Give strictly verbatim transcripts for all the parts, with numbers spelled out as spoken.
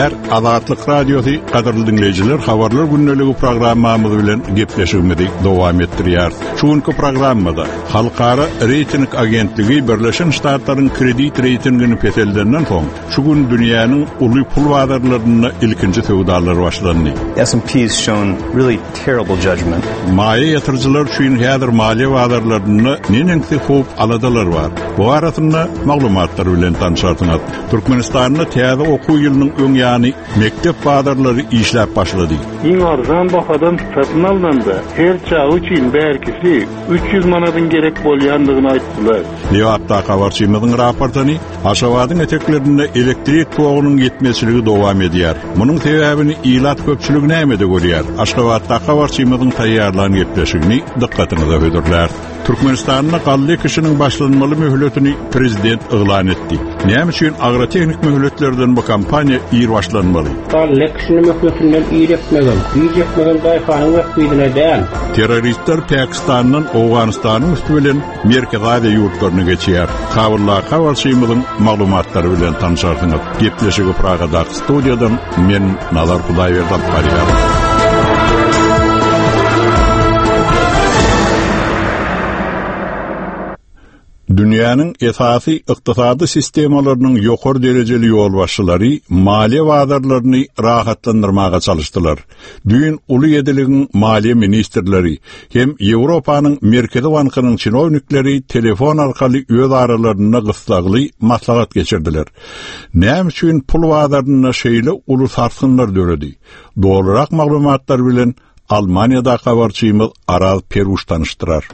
Däler Azatlyk Radiosu gaderly dinleyijiler, habarlar günneligi programmamyz bilen gepleşigimizi dowam etdirýär. Şuňky programmada Halkara Reyting Agentligi Birleşen Ştatlaryň kredit reytingini peteldenden soň şu gün dünýäniň uly pul badarlaryna ilkinji sowdalary başlandy. S and P's shown really terrible judgment. Maýa ýatyrjylar üçin häzir maliýe badarlaryny nenengsi hop aladalar bar. Bu arasynda maglumatlar bilen tanışarsyňyz. Türkmenistanyň täze okuw ýylynyň öň ýany mektep badarlary işläp başlady. Iň arzan bahadan satyn alınanda her çağı üçin bärkisi üç yüz manadan gerek bolýandygyny aýtdylar. Lewatda habarçymyzyň raportyny Aşgabatyň eteklerinde elektrik togynyň ýetmeçiligi dowam edýär. Munyň sebäbini ilat köpçüligi nämede görýär? Aşgabatda habarçymyzyň taýýarlan gepleşigini dikkatiňize hödürler. Türkmenistanyň gally kişiniň başlanmaly möhletini prezident eglan etdi. Näme üçin agrotehnik möhletlerden bu kampaniýa ýer başlanmaly? Gally kişiniň möhletinden ýerekmegen, ýerekmegen daýfanyň wagtynda däl. Terroristler Pakistanyň Awganystanyň üstü bilen Merkez Aziýa ýurtlaryna geçýär. Kabullar habarçymyzyň maglumatlary bilen tanışarsyňyz. Gepleşigi Pragada studiýadan men Nazar Hudaýberdi barýar. Dünýäniň esasy ykdysady sistemalarynyň ýokary derejeli ýolbaşçylary maliýe wadarlaryny rahatlandyrmaga çalışdylar. Düýün uly ýediligiň maliýe ministrleri hem Ýewropanyň Merkezi Bankynyň çynownikleri telefon arkaly öz aralaryna gysgly maslahat geçirdiler. Näme üçin pul wadararyna şeýle uly sarsynlar döredi? Dogrurak maglumatlar bilen Almaniýada habarçymyz Aral Peruş tanışdyrar.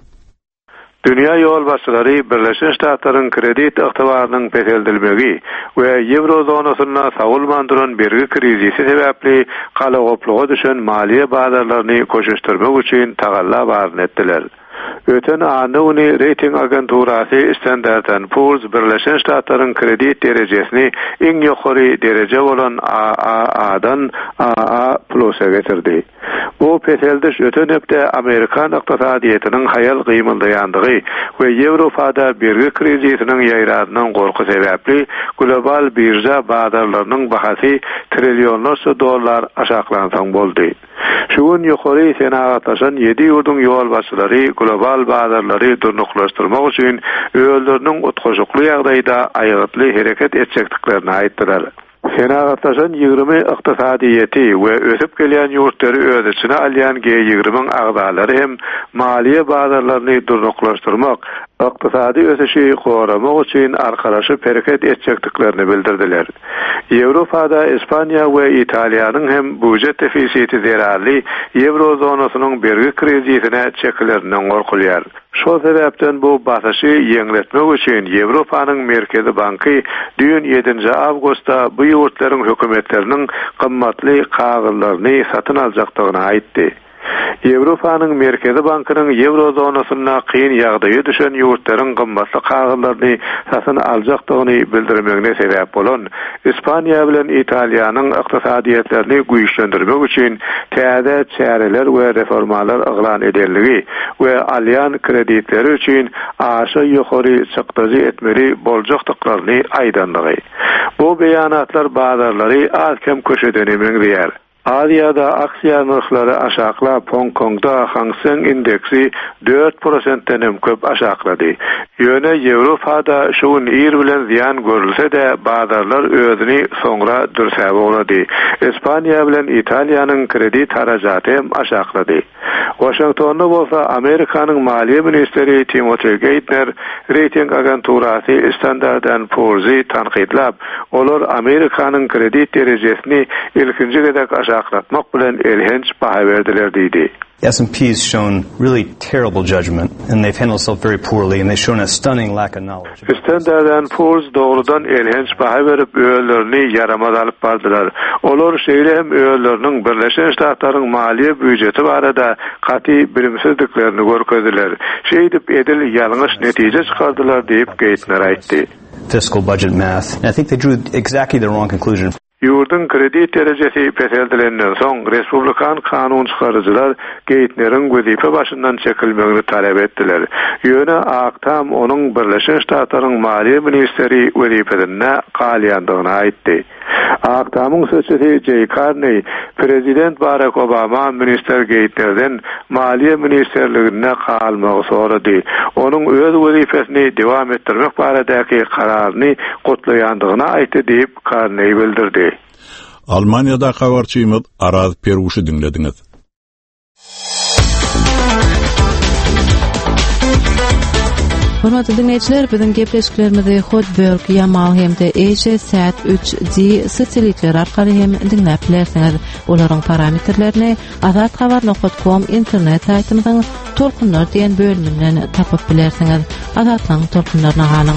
Dünya ýolbaşçylary Birleşen Ştatlaryň kredit ygtybarynyň peteldilmegi we Eurozonasynda sagulmandyran bergi krizisi sebäpli galagopluga düşen maliýe badarlaryny köşeşdirmek üçin tagalla baryn etdiler. Öten any uny reyting agenturasy Standard and Poor's Birleşen Ştatlaryň kredit derejesini iň ýokary dereje bolan A A A'dan A A plusa getirdi. Bu peteldiş öten hepde Amerikan ykdysadyýetynyň hayal gymyldaýandygy we Ýewropada bergi krizisiniň ýaýradynyň gorky sebäpli global birja badarlarynyň bahasy trilliýonlarça dollar aşaklansaň boldy. Şu gün ýokary senagatlaşan ýedi ýurdun ýolbaşçylary global badarlary durnuklaşdyrmak üçin öýleriniň utgaşykly ýagdaýda aýytly hereket etjekdiklerini aýtdylar. Senagatlaşan ýygrimi ykdysadyýeti we ösüp gelýän ýurtları öz içine alýan G ýygrimiň agdalary hem maliýe badarlaryny durnuklaşdyrmak, ykdysady ösüşi goramak üçin arkalaşyp hereket etjekdiklerini bildirdiler. Ýewropada Ispaniýa we Italiýanyň hem budjet defisiti zerarly Eurozonasynın bergi krizisine çekilerinden gorkulýar. Şo sebäpden bu basyşy ýeňletmek üçin Ýewropanyň Merkezi Banky düýün ýedinji awgustda bu ýurtlaryň hökümetleriniň gymmatly kagallaryny satyn aljakdygyny aýtdy. Ýewropanyň Merkezi Bankynyň Eurozonasynda kyn ýagdaýa düşen ýurtlaryň gymmatly kagallaryny satyn aljakdygyny bildirmegine sebäp bolan Ispaniýa bilen Italiýanyň ykdysadyýetlerini güýçlendirmek üçin täze çäreler we reformalar eglan ediligi we alýan kreditleri üçin aşa ýokary çykdyjy etmeli boljakdyklaryny aýdandygy. Bu beýanatlar badarlary alkem köşeden emeňdiýär. Aziýada aksiýa narhlary aşaklap Hong Kongda Hang Seng indeksi dört prosentden hem köp aşaklady. Ýöne Ýewropada şuň ýer bilen ziýan görülse-de badarlar özüni soňra dürsäp bolady. Ispaniýa bilen Italiýanyň kredit harajaty hem aşaklady. Washingtonda bolsa Amerikanyň maliýe ministeri Timothy Geithner reyting agenturasy Standard and Poor'sy tanqidlap, olar Amerikanyň kredit derejesini ilkinji gedek aşaklatmak bilen elhenç baha berdiler diýdi. S and P's shown really terrible judgment, and they've handled themselves very poorly, and they've shown a stunning lack of knowledge. Standard and Poor's doğrudan elhenç baha berip öýlerini yaramaz alyp bardylar. Olar şeýle hem öýleriniň Birleşen Ştatlaryň maliýe büdjeti barada gaty bilimsizliklerini görkezdiler. Şeýdip edil ýalňyş netije çykardylar diýip Geithner aýtdy. Fiscal budget math. And I think they drew exactly the wrong conclusion. Ýurdun kredit derejesi peteldilenden soň Respublikan kanun çykarjylar Geithner'iň wezife başyndan çekilmegini talep etdiler. Ýöne aktam onuň Birleşen Ştatlaryň maliýe ministeri wezifesine galýandygyny aýtdy. Aktamın sözcüsü Jay Carney, Prezident Barack Obama Minister Gate'den Maliye Ministerliğine kalmağı soradı. Onun öz vazifesini devam ettirmek baradaki kararını kutlayandığına aytdı deyip Carney bildirdi. Almanya'da habarçymyz Araz Peruşy dinlediniz. Hormatly dinleyijiler, biziň gepleşiklerimizi Hotberg, Yamal hemde Eje Sat üç G satelitler arkaly hem dinläp bilersiňiz. Olaryň parametrlerini azat habar nokta com internet saýtymyzyň tolkunlar diýen bölüminden tapyp bilersiňiz. Azatlaryň tolkunlaryna galyň.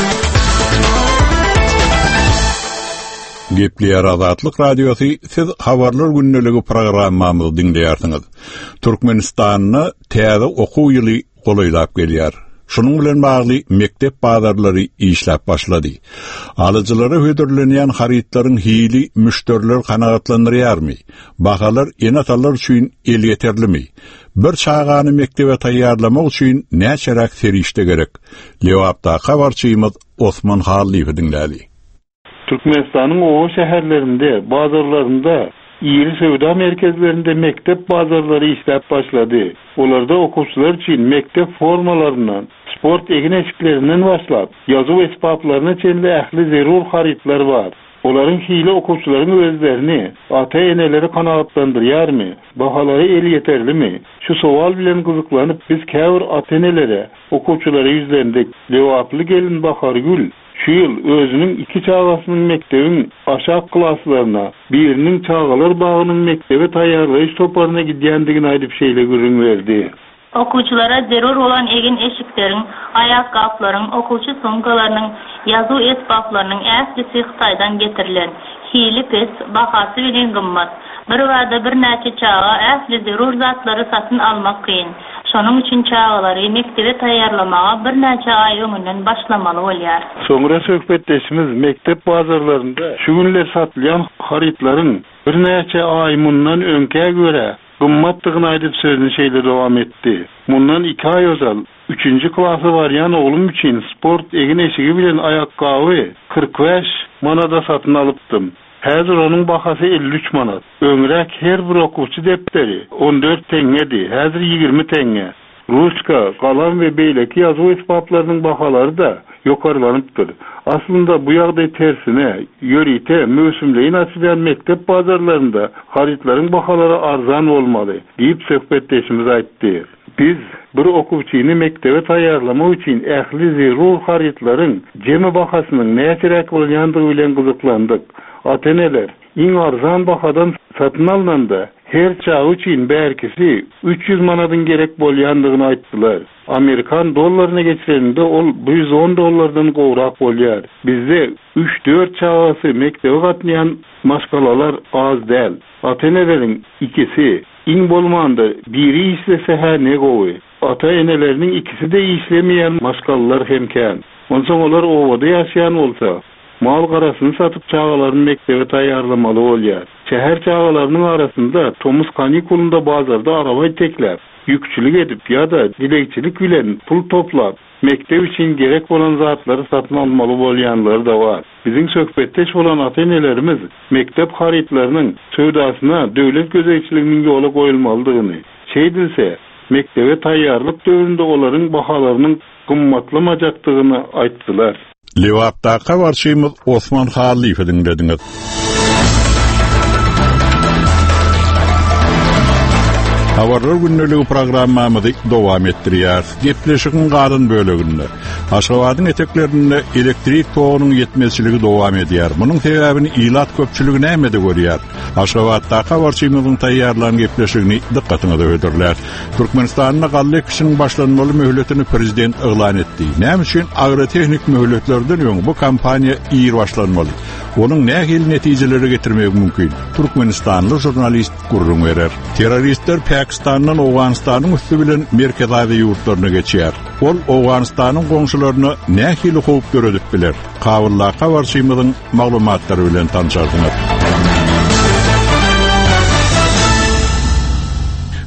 Gepleýär Azatlyk radiosu, siz habarlar günneligi programmamyzy dinleýärsiňiz. Türkmenistanyny täze okuw ýyly golaýlap gelýär. Şunun bilen bagly mektep bazarlary işläp başlady. Alyjylara hödürlenýän haritlaryň hili müşteriler kanagatlandyrýarmy? Bahalar enatallar üçin el yeterlimi? Bir çağany mektebe taýýarlamak üçin näçerak serişde gerek? Lewapda habarçymyz Osman Hallywy dinläli. Türkmenistanyň o şäherlerinde, bazarlarında, ýyly söwda merkezlerinde mektep bazarlary işläp başlady. Olarda okuwçylar üçin mektep formalaryndan, sport egin eşiklerinden başlap, ýazyw esbaplaryna çenli ähli zerur haritlar bar. Olaryň hili okuwçylaryň özlerini, ata-eneleri kanagatlandyrýarmy? Bahalary el yeterlimi? Şu sowal bilen gyzyklanyp biz käbir ata-enelere, okuwçylara ýüzlendik. Lewaply gelin Bahargül şu ýyl özüniň iki çağasynyň mektebiň aşak klaslaryna, biriniň çağalar bagynyň mektebe taýýarlaýyş toparyna gidýändigini aýdyp şeýle görüň berdi. Okuwçylara zerur olan egin eşiklerin, ayak gaplaryň, okuwçy sumkalarynyň, ýazyw esbaplarynyň äslisi Hytaýdan getirilen, hili pes, bahasy bilen gymmat. Bir wada bir näçe çağa äsli zerur zatlary satyn almak kyn. Şonuň üçin çağalary mektebe taýýarlamaga bir näçe aý öňünden başlamaly bolýar. Soňra söhbetdeşimiz mektep bazarlarında şu günler satylýan haritlaryň bir näçe aý mundan öňke göre gymmatdygyny aýdyp sözüni şeýle dowam etdi. Mundan iki aý özal üçinji klasy barýan oglum üçin sport egin eşigi bilen ayakkabı kırk beş manada satyn alypdym. Häzir onun bahasy elli üç manat. Öňrek her bir okuwçy depteri on dört teňedi, häzir ýygrimi teňe. Ruska, galam we beýleki ýazyw esbaplarynyň bahalary da ýokarlanypdyr. Aslında bu ýagdaý tersine, ýörite, mösümleýin açylýan mektep bazarlarında haritlaryň bahalary arzan bolmaly, diýip söhbetdeşimiz aýtdy. Biz bir okuwçyny mektebe taýýarlamak üçin ähli zerur haritlaryň jemi bahasynyň näçerek bolýandygy bilen gyzyklandyk. Ata-eneler iň arzan bahadan satyn alnanda her çağı üçin bärkisi üç yüz manatyn gerek bolýandygyny aýtdylar. Amerikan dollaryna geçirende ol bir yüz on dollardan gowrak bolýar. Bizde üç dört çağasy mektebe gatnaýan maşgalalar az däl. Ata-eneleriň ikisi iň bolmanda biri işlese her ne gowy. Ata-eneleriniň ikisi de işlemeýän maşgalalar hemkän. Onsoň olar owada ýaşaýan bolsa, mal garasyny satyp çağalaryny mektebe taýýarlamaly bolýar. Şäher çağalarynyň arasynda Tomuz kanikulunda bazarda araba tekläp, ýükçilik edip ýa-da dilekçilik bilen pul toplap, mektep üçin gerek bolan zatlary satyn almaly bolýanlar da bar. Biziň söhbetdeş bolan ata-enelerimiz mektep haritlarynyň söwdasyna döwlet gözeçiliginiň ýola goýulmalydygyny, şeýdilse mektebe taýýarlyk döwründe olaryň bahalarynyň gymmatlamajakdygyny aýtdylar. Lewapda habarçymyz Osman Hallywy dinlediniz. Habarlar günneligi programmamyzy dowam etdirýär. Gepleşigiň galan böleginde Aşgabatyň eteklerinde elektrik togynyň ýetmezçiligi dowam edýär. Munyň sebäbini ilat köpçüligi nämede görýär? Aşgabatda habarçymyzyň taýýarlanan gepleşigini dikkatiňizde öýdürler. Türkmenistanyň gallyk işiniň başlanmaly möhletini prezident eglan etdi. Näme üçin agrotehnik möhletlerden öň bu kampaniýa ýyr başlanmaly? Onuň nähil netijeleri getirmek mümkin? Türkmenistanly jurnalist gurrun berer. Terroristler Pakistan'dan Awganistanyň üstü bilen Merkez Aziýa ýurtlaryna geçýär. Ol Awganistanyň goňşularyny nähili howp göredip biler. Kabullar habarçymyzyň maglumatlary bilen tanışarsyňyz.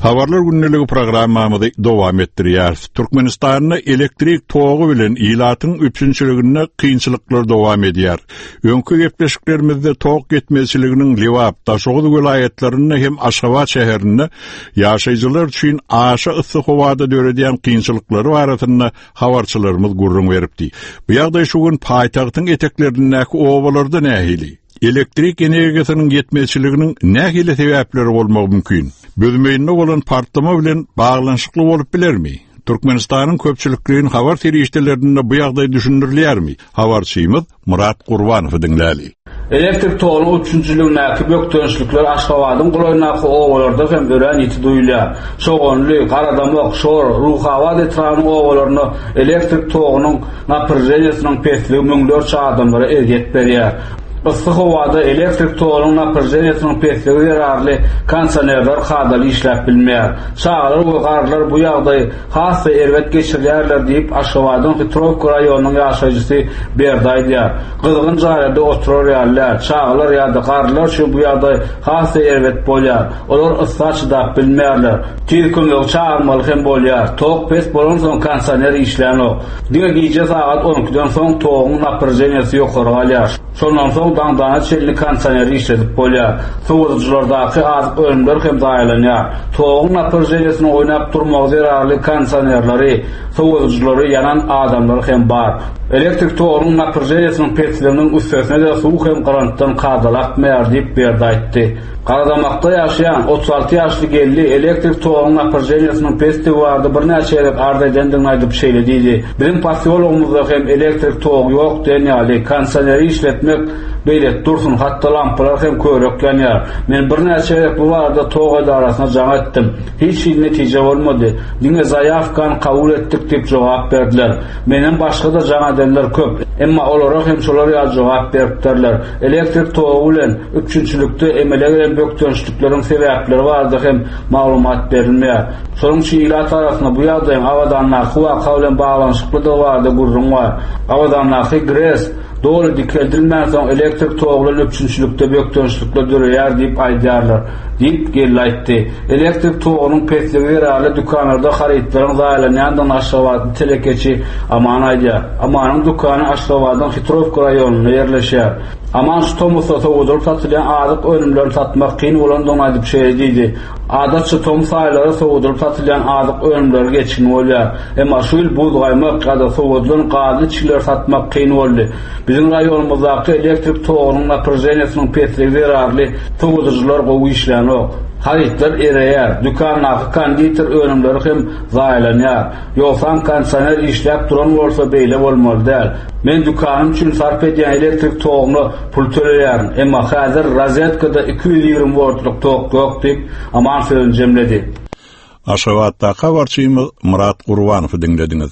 Habarlar günneligi programmamyzy dowam etdirýär. Türkmenistanyň elektrik togy bilen ilatyň üçünçiligine kynçylyklar dowam edýär. Öňkü gepleşiklerimizde tog getmezçiliginiň Liwap, Daşoğuz welaýatlaryny hem Aşgabat şäherini ýaşaýjylar üçin aşa ıssy howada döredýän kynçylyklary baratyny habarçylarymyz gurrun beripdi. Bu ýagdaý şu gün paýtagtyň eteklerindäki owalarda nähili? Elektrik energiýasynyň yetmezçiliginiň nähili sebäpleri bolmagy mümkin? Bölmeýinde bolan partlama bilen baglanyşykly bolup bilermi? Türkmenistanyň köpçülikligiň habar terişdelerinde bu ýagdaý düşündirilýärmi? Habarçymyz Murat Gurbanow dinläli. Elektrik togynyň üçünçiligindäki bökdönüşlikler Aşgabatyň gulaýnaky owalarda hem ören iti duýulýar. Şoğunly, Garadamak, Şor, Ruhawat etranyň owalaryny elektrik togynyň napyrjeniýasynyň pesligi müňlerçe adamlara erget berýär. Issy howada elektrik togynyň napyrjeniýasynyň pesligi zararly kondisionerler hadaly işläp bilmeýär. Çağlar we garlar bu ýagdaý hasy erwet geçirýärler diýip Aşgabatyň Petrovka raýonynyň ýaşaýjysy Berday diýär. Gyzgyn jaýlarda oturýarlar. Çağlar ýa-da garlar şu bu ýagdaý hasy erwet bolýar. Olar ıssa çydap bilmeýärler. Tilkümlik çağırmaly hem bolýar. Tog pes bolan soň kondisioner işlänok. Diňe gije saat on ikiden soň togyň napyrjeniýasy ýokary galýar. Şondan soň dağdana çelli kondisioneri işledip bolýar. Soğutuculardaky azyk ölümler hem daýalanýar. Togyň napyrjeniýasyny oýnap durmak zararly kondisionerleri, soğutuculary yanan adamlar hem bar. Elektrik togynyň napyrjeniýasynyň pesleriniň üstesine de suw hem garantdan kadalakmaýar diýip berdi aýtdy. Garadamakda ýaşaýan otuz alty ýaşly gelli elektrik togynyň napyrjeniýasynyň pesti bardy bir näçe ýerlik ardaýdandyň aýdyp şeýlediydi. Bizim pasiýologumyzda hem elektrik togy ýok denýäli, kondisioneri işletmek beýle dursun, hatda lampalar hem körek ýanýar. Men bir näçe ýerlik bu barada tog edarasyna jaň etdim. Hiç bir netije bolmady. Diňe zaýafkan kabul etdik diýip jogap berdiler. Menen başga da jaň edenler köp. Emma olara hem şolar ýa jogap beripdirler. Elektrik togy bilen üçünçilikde emele gelen bökdönüşlikleriň sebäpleri bardy hem maglumat berilmeýär. Sonuň şu ilat arasynda bu ýagdaýyň awadanlaky waka bilen baglanyşykly da bardy gurrun bar. Awadanlaky gres doğru dikildirilmez soň elektrik togyny üçünçilikde bökdönüşlikler döreýär diýip aýdýarlar. Diýip gelýärdi. Elektrik togynyň pesligi ýaraly dükanlarda haritlaryň zaýalanýandan Aşgabatyň telekeçi Aman aýdýar. Amanyň dukany Aşgabatyň Petrovka raýonynda ýerleşýär. Aman şu Tomusa soğudurup satılyan azyk önümleri satmak kyn bolandan aýdyp şeýlediydi. Adatça Tomus aýlary soğudurup satılyan azyk önümleri geçkin bolýar. Emma şu ýyl buzgaýmak ýa-da soğudulan gazy çiler satmak kyn boldy. Bizim raýonumyzdaky elektrik togynyň napyrjeniýasynyň pesligi zararly soğuducular gowy işlänok. Haritler ereýär, dükanlaky konditor önümleri hem zaýalanýar. Ýoksa kondisioner işläp duran bolsa beýle bolmaly däl. Men dükanym üçin sarf edýän elektrik togyny pul töleýär, emma häzir rozetkada iki yüz ýigirme voltlyk tog ýok diýip Aman sözüni jemledi. Aşgabatda habarçymyz Murat Gurbanow dinlediňiz.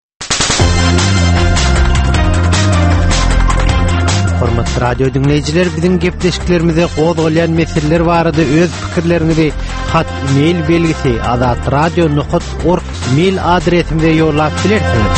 Hormatly radio dinleyijiler, biziň gepleşiklerimize gozgalayan meseleler barada öz pikirlerinizi hat mail belgisi azat radio nokta org mail adresimize ýollap bilersiňiz.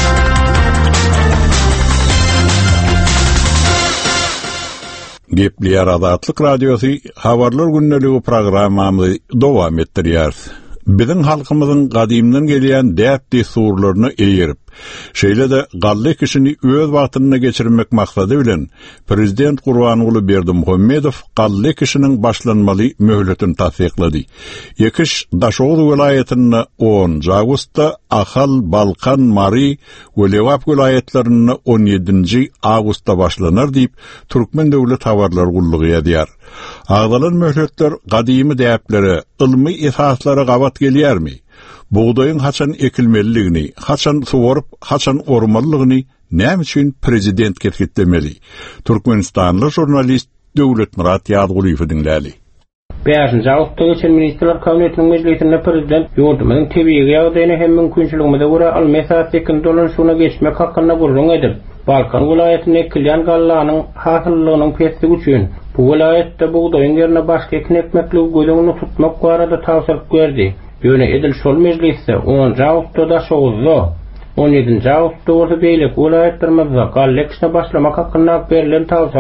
Gepleýär Azatlyk Radiosy habarlar günneligi programmamyzy dowam etdirýär. Biziň halkymyzyň gadymdan gelýän däpdi surlaryny eýerip, şeýle de galle kişini öz wagtyna geçirmek maksady bilen Prezident Gurbanoğlu Berdimuhammedow galle kişiniň başlanmaly möhletini tasdiklady. Yekiş Daşoğuz welaýatyny on awgustda Ahal, Balkan, Mari we Liwap welaýatlaryny on ýedinji awgustda başlanar diýip Türkmen Döwlet Habarlar Gullugy ýazýar. Agdalan möhletler gadymy däpleri, ilmi esaslara gabat gelýärmi? Buğdayın haçan ekilmeliligini, haçan suwaryp, haçan ormanlygyny näme üçin prezident ketgitlemeli? Türkmenistanly jurnalist Döwlet Murat Ýazguliýew dinläli. beşinji awgustda geçen Ministrler Kabinetiniň meclisinde prezident ýurdumyň tebii ýagdaýyna hem mümkinçiligine görä almasa tekin dolanşygyna geçmek hakyna gurrun edip, Balkan welaýatyny ekilýän gallanyň hasyllygynyň pesligi üçin bu welaýatda buğdaýyň ýerine başga ekmeklik göýleğini tutmak barada tawsiýe berdi. Ýöne edil şol meclisde onuncu awgustda Daşoğuzda, on ýedinji awgustda orta beýlik welaýatlarymyzda gallekişine başlamak hakyna berilen tawsiýe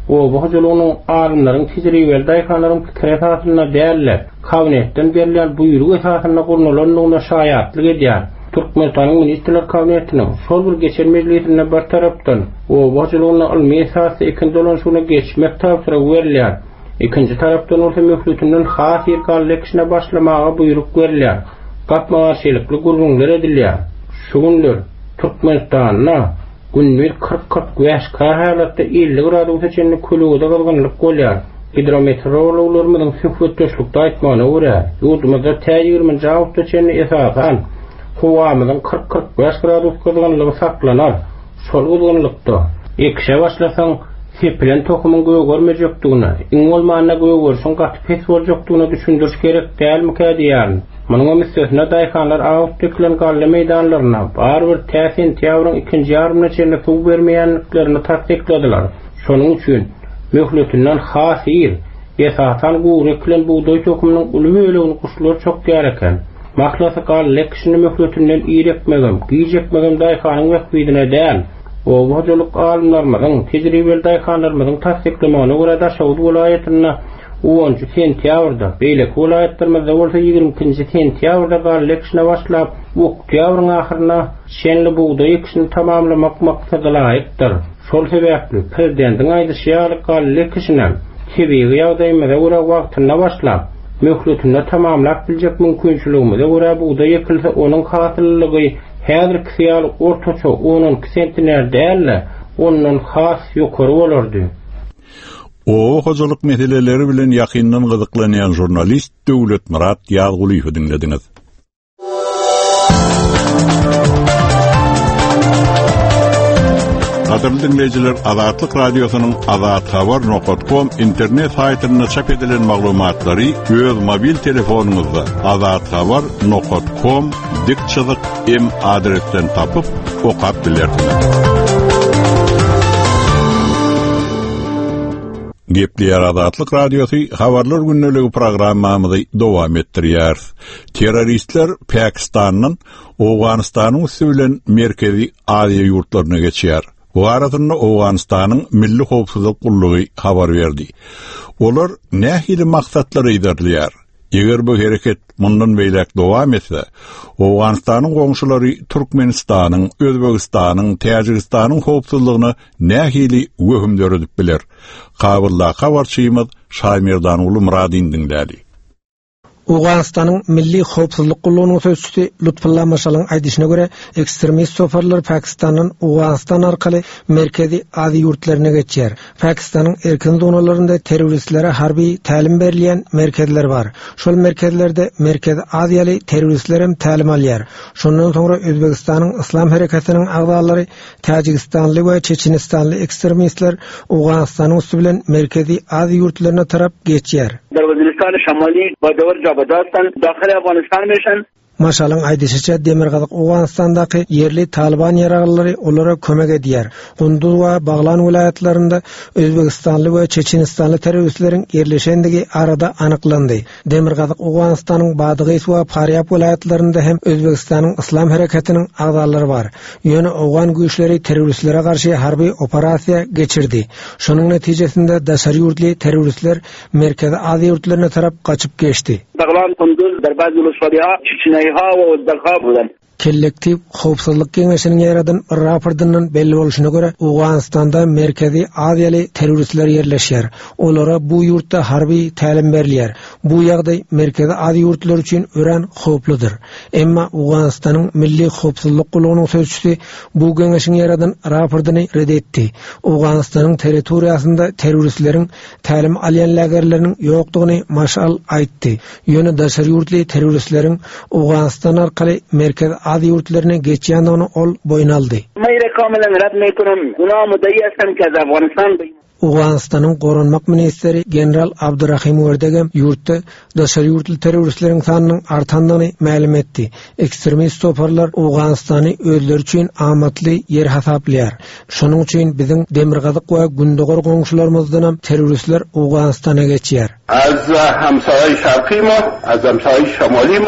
O bu hoculuğunun alimlerin tecrübeli daykanların fikir esasına değerler. Kabinetten verilen buyruk esasına kurnulanlığına şayatlık ediyor. Türkmenistan'ın Ministerler Kabinetinin sol bir geçer meclisine bir taraftan o hoculuğuna ilmi esası ikinci dolanışına geçmek tavsiye verilir. İkinci taraftan olsa müflütünden has yer kallekişine başlamağa buyruk verilir. Kapmaşılıklı gurgunlar edilir. Şu günler Türkmenistan'na günlük kırk kırk beş halatda elli gradus seçenli kuluğda kalganlık oluyor. Hidrometeorologlarımızın süflütçülükte aytmağına uğra. Yurdumuzda T yirminci hafta seçenli esasen Huvamızın kırk kırk beş gradus kalganlığı saklanar. Sol uzunlukta. Ekşe başlasan sepilen tokumun göğü görmeyecektiğine, in olmağına göğü görsen katı pes olacaktiğine düşündürüş gerek değil mi kediyen? Manın müstesine daykanlar ağıp dökülen galle meydanlarına bar bir təsin tiyavrın ikinci yarımına çeline su vermeyenliklerini tasdiklediler. Şonun için mühletinden hasir, esatan guğreklen buğday tokumunun ulu öylüğünü kuşlar çok gereken. Mahlası galle kişini mühletinden iyirekmegim, giyecekmegim daykanın vekbidine değil. O hocalık alimlarımızın, tecrübeli daykanlarımızın tasdiklemağına göre da Şavud vilayetine onuncu sentyavrda, beylek vilayetlerimizde olsa yigirminci sentyavrda galle kişine başlap, oktyavrin ahırına şenli buğday kişini tamamlamak maksadı layıktır. Sol sebepli, Prezidentin aydışıyalık galle kişine tebiği yağdaymada göre vaktine başlap, mühlütünde tamamlak bilecek mümkünçülüğümüze göre buğday yekilse onun katılılığı Häzir kisiýal ortaça on sentiner değerle onun has ýokary bolardy. O hojalyk meseleleri bilen ýakyndan gyzyklanýan jurnalist Döwlet Murat Ýagulýew dinlediňiz. Qadarly dinleyijiler, Azatlyk radiosynyň azat habar nokta com internet saýtynda çap edilen maglumatlary öz mobil telefonuňyzda azat habar nokta com dik çyzyk m adresten tapyp okap bilersiniz. Gepleýär Azatlyk radiosy habarlar günneligi programmamyzy dowam etdirýär. Terroristler Pakistanyň Awganystanyň üstünden merkezi Aziýa ýurtlaryna geçýär. Bu arada Awganystanyň Milli Howpsuzlyk Gullugy habar berdi. Olar nähili maksatlara iderlýär. Eger bu hereket mundan beýlek dowam etse, Awganystanyň goňşulary Türkmenistanyň, Özbegistanyň, Täjikistanyň howpsuzlygyny nähili wöhümler edip biler. Kabylla habarçymyz Şaýmerdan Uly Muradyn dinlädi. Awganystanyň Milli Howpsuzlyk Gullugynyň sözçüsi Lutfulla Maşalyň aýdyşyna görä, ekstremist sofarlar Pakistanyň Awganystan arkaly merkezi Aziýa ýurtlaryna geçýär. Pakistanyň erkin zonalarynda terroristlere harby tälim berilýän merkezler bar. Şol merkezlerde Merkezi Aziýaly terroristler hem tälim alýar. Şondan soňra Özbegistanyň Islam herekatynyň agdalary, Täjikistanly we Çeçenistanly ekstremistler Awganystanyň üstü bilen merkezi Aziýa ýurtlaryna tarap geçýär. Darwazistan şamali badawar jabadastan daxil Afganistan meşen Maşalyň aýdyşyça Demirgazyk Awganystandaky yerli Taliban ýaragylary olara kömek edýär. Gunduz we Baglan vilayatlarynda Özbegistanly we Çeçenistanly terroristleriň yerleşendigi arada anyklandy. Demirgazyk Awganystanyň Badygy we Faryab vilayatlarynda hem Özbegistanyň Islam herekatynyň agdalary bar. Ýöne Awgan güýçleri terroristlere garşy harby operasiýa geçirdi. Şonuň netijesinde daşary ýurtly terroristler Merkezi Aziýa ýurtlaryna tarap gaçyp geçdi. Baglan Gunduz Derbaz Uluswariya Çeçeniýa Kollektiv Howpsuzlyk Geňeşiniň ýaradan raportynyň belli boluşyna görä, Awganystanda merkezi Aziýaly terroristler ýerleşýär. Olara bu ýurtda harby tälim berilýär. Bu ýagdaý merkezi Aziýa ýurtlar üçin ören howpludyr. Emma Awganystanyň Milli Howpsuzlyk Gullugynyň sözçüsi bu geňeşiň ýaradan raportyny red etdi. Awganystanyň territoriýasynda terroristleriň tälim alýan lagerleriniň ýokdugyny maşal aýtdy. Ýöne daşary ýurtly terroristleriň Awganystan arkaly merkezi Aziýa ýurtlaryna geçýändigini ol boýnaldy. Meýre kamilen rad meýturum. Buna mudaýyasam ki Awganystan Awganystanyň goranmak ministeri general Abdurrahim Werdegem ýurtda daşary ýurtly terroristleriň sanynyň artandygyny ma'lum etdi. Ekstremist toparlar Awganystany özleri üçin amatly ýer hasaplaýar. Şonuň üçin biziň Demirgazyk we Gündogor goňşularymyzdan hem terroristler Awganystana geçýär. Az hamsaýy şarky mo, az hamsaýy şamaly mo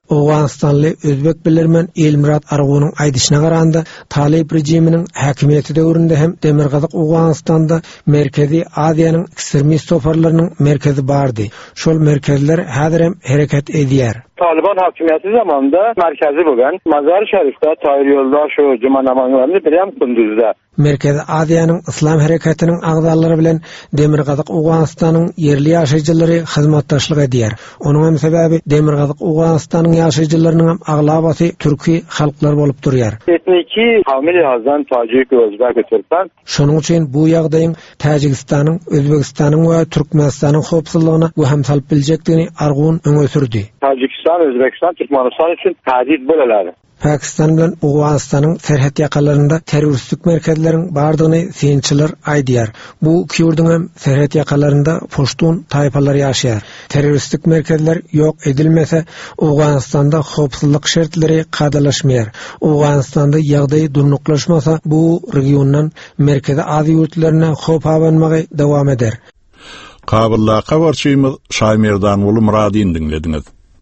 Awganistanly özbek bilermen Elmirat Argunyň aýdyşyna garanda Talib rejiminiň häkimiýeti döwründe hem Demirgazyk Awganistanda Merkezi Aziýanyň ekstremist toparlarynyň merkezi bardy. Şol merkezler häzir hem hereket edýär. Taliban hakimiyeti zamanında merkezi bugün Mazar-ı Şerif'te Tahir Yoldaş o cuma namazlarını birem Kunduz'da. Merkezi Aziýanyň Islam hareketiniň agdalary bilen Demirgazyk Awganistanyň yerli ýaşaýjylary hyzmatdaşlyk edýär. Onuň sebäbi Demirgazyk Awganistanyň ýaşaýjylarynyň hem aglabaty türki halklar bolup durýar. Etniki hamil yazdan Tacik, Özbek, Türkmen. Şonuň üçin bu ýagdaýyň Tajikistanyň, Özbekistanyň we Türkmenistanyň howpsuzlygyna weham salyp biljekdigini Argun öňe sürdi. Tajikistan, Özbekistan, Türkmenistan için tehdit böleler. Pakistan bilen Awganistanyň serhat ýakalarynda terroristlik merkezleriň bardygyny synçylar aýdýar. Bu iki ýurdun hem serhat ýakalarynda poştun taýpalary ýaşaýar. Terroristlik merkezler ýok edilmese Awganistanda howpsuzlyk şertleri kadalaşmaýar. Awganistanda ýagdaý durnuklaşmasa bu regiondan Merkezi Aziýa ýurtlaryna howp abanmagy dowam eder. Kabylla kabarçymyz Şaýmerdan uly Muradyn dinlediňiz.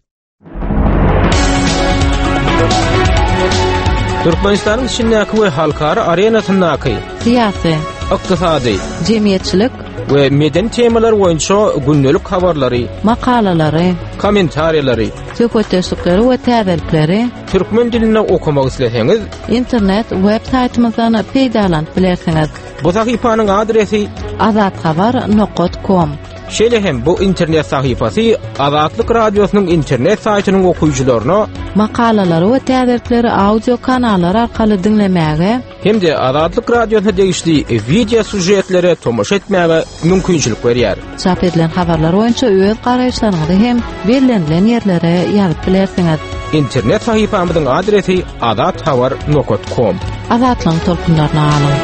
Türkmenistan'ın içindeki ve halkara arenasındaki siyasi, iktisadi, cemiyetçilik ve meden temalar boýunça gündelik habarlary, makalalary, kommentariýalary, söhbetleşikleri we täzelikleri türkmen diline okumak isleseňiz, internet web saytymyzdan peýdalanyp bilersiňiz. Bu sahypanyň adresi azatxabar nokta com. Şeýle hem bu internet sahypasy Azatlyk radiosynyň internet saýtynyň okuyjylaryna makalalary we täzelikleri audio kanallar arkaly dinlemäge hem-de Azatlyk radiosyna degişli video sujetlere tomoşa etmäge mümkinçilik berýär. Çap edilen habarlar boýunça öz garaýşlaryňyzy hem belirlenen ýerlere ýazyp bilersiňiz. İnternet sahypamyzyň adresi azatxabar nokta com. Azatlyň tolkunlaryna alyň.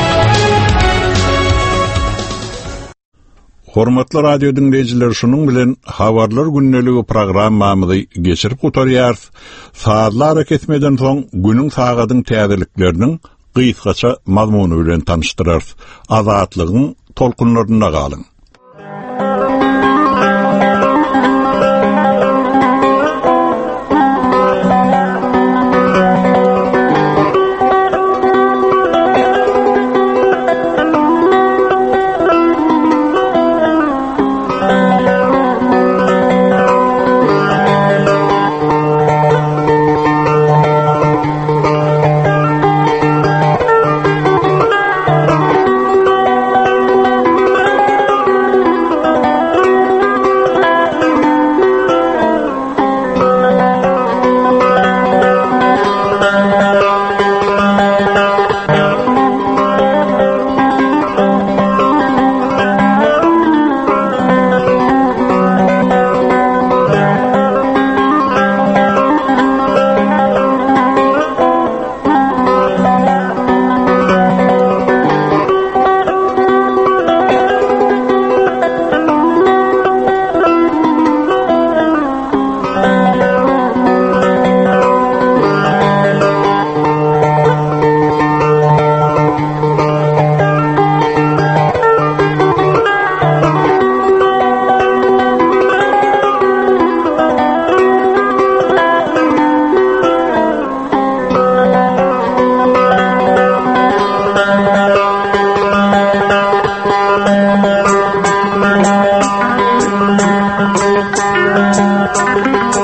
Hormatly radio dinleyijiler, şunun bilen habarlar günneligi programmamyzy geçirip gutarýar. Saatlar ketmeden soň günüň sagadyň täzelikleriniň gysgaça mazmuny bilen tanıştyrar. Azatlygyň tolkunlaryna galyň. Thank you.